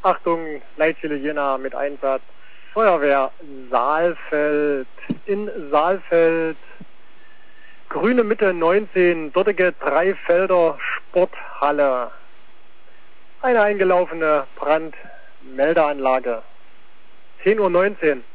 Achtung, Leitstelle Jena mit Einsatz. Feuerwehr Saalfeld. In Saalfeld. Grüne Mitte 19. Dortige Dreifelder Sporthalle. Eine eingelaufene Brandmeldeanlage. 10:19 Uhr.